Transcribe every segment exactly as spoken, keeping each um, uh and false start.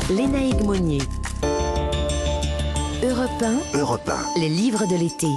Lénaïque Monnier. Europe un, Europe un. les livres de l'été.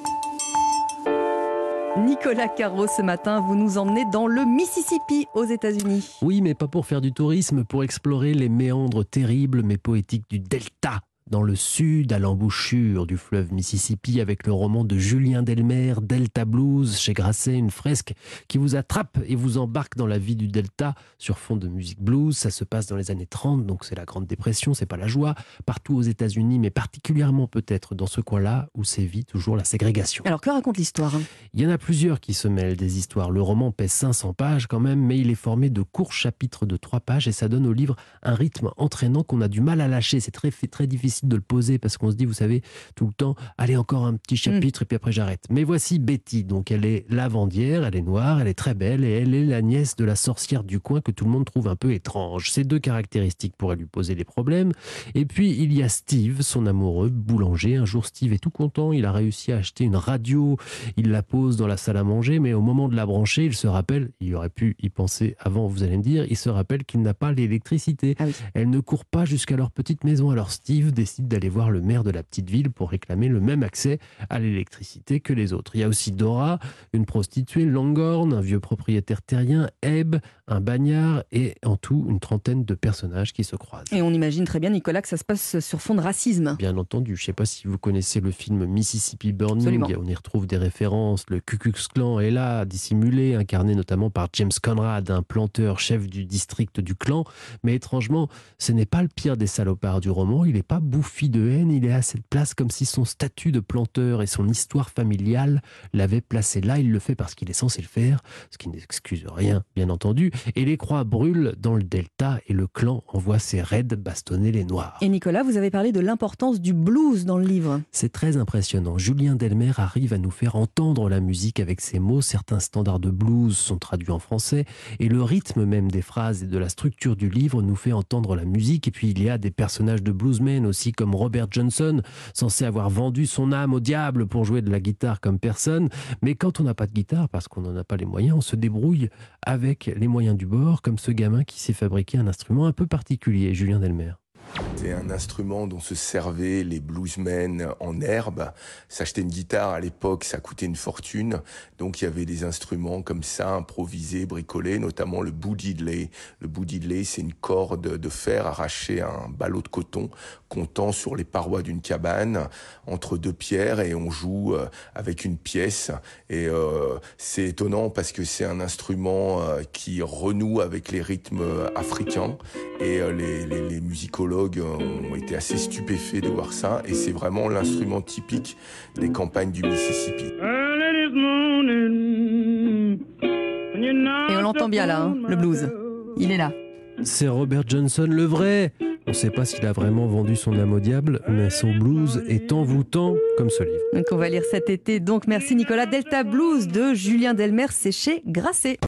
Nicolas Carreau, ce matin, vous nous emmenez dans le Mississippi, aux États-Unis. Oui, mais pas pour faire du tourisme, pour explorer les méandres terribles mais poétiques du Delta. Dans le sud, à l'embouchure du fleuve Mississippi, avec le roman de Julien Delmer, Delta Blues, chez Grasset, une fresque qui vous attrape et vous embarque dans la vie du Delta sur fond de musique blues. Ça se passe dans les années trente, donc c'est la Grande Dépression, c'est pas la joie. Partout aux États-Unis, mais particulièrement peut-être dans ce coin-là où sévit toujours la ségrégation. Alors, que raconte l'histoire ? Il y en a plusieurs qui se mêlent des histoires. Le roman pèse cinq cents pages quand même, mais il est formé de courts chapitres de trois pages et ça donne au livre un rythme entraînant qu'on a du mal à lâcher. C'est très, très difficile de le poser parce qu'on se dit, vous savez, tout le temps, allez, encore un petit chapitre mmh. et puis après j'arrête. Mais voici Betty, donc elle est lavandière, elle est noire, elle est très belle et elle est la nièce de la sorcière du coin que tout le monde trouve un peu étrange. Ces deux caractéristiques pourraient lui poser des problèmes. Et puis il y a Steve, son amoureux, boulanger. Un jour, Steve est tout content, il a réussi à acheter une radio, il la pose dans la salle à manger, mais au moment de la brancher, il se rappelle, il aurait pu y penser avant, vous allez me dire, il se rappelle qu'il n'a pas l'électricité. Ah oui. Elle ne court pas jusqu'à leur petite maison. Alors Steve décide d'aller voir le maire de la petite ville pour réclamer le même accès à l'électricité que les autres. Il y a aussi Dora, une prostituée, Longhorn, un vieux propriétaire terrien, Ebb, un bagnard et en tout une trentaine de personnages qui se croisent. Et on imagine très bien, Nicolas, que ça se passe sur fond de racisme. Bien entendu, je ne sais pas si vous connaissez le film Mississippi Burning. Absolument. On y retrouve des références. Le Ku Klux Klan est là, dissimulé, incarné notamment par James Conrad, un planteur chef du district du clan. Mais étrangement, ce n'est pas le pire des salopards du roman. Il n'est pas bouffi de haine, il est à cette place comme si son statut de planteur et son histoire familiale l'avaient placé là. Il le fait parce qu'il est censé le faire, ce qui n'excuse rien, bien entendu. Et les croix brûlent dans le Delta et le clan envoie ses raids bastonner les Noirs. Et Nicolas, vous avez parlé de l'importance du blues dans le livre. C'est très impressionnant. Julien Delmer arrive à nous faire entendre la musique avec ses mots. Certains standards de blues sont traduits en français et le rythme même des phrases et de la structure du livre nous fait entendre la musique. Et puis il y a des personnages de bluesmen aussi comme Robert Johnson, censé avoir vendu son âme au diable pour jouer de la guitare comme personne. Mais quand on n'a pas de guitare, parce qu'on n'en a pas les moyens, on se débrouille avec les moyens du bord, comme ce gamin qui s'est fabriqué un instrument un peu particulier, Julien Delmer. C'est un instrument dont se servaient les bluesmen en herbe. S'acheter une guitare à l'époque, ça coûtait une fortune. Donc il y avait des instruments comme ça, improvisés, bricolés, notamment le boudidley. Le boudidley, c'est une corde de fer arrachée à un ballot de coton qu'on tend sur les parois d'une cabane entre deux pierres et on joue avec une pièce. Et euh, c'est étonnant parce que c'est un instrument qui renoue avec les rythmes africains et les, les, les musicologues ont été assez stupéfaits de voir ça et c'est vraiment l'instrument typique des campagnes du Mississippi. Et on l'entend bien là, hein, le blues. Il est là. C'est Robert Johnson, le vrai. On ne sait pas s'il a vraiment vendu son âme au diable, mais son blues est envoûtant comme ce livre. Donc on va lire cet été. Donc merci Nicolas. Delta Blues de Julien Delmer, c'est chez Grasset.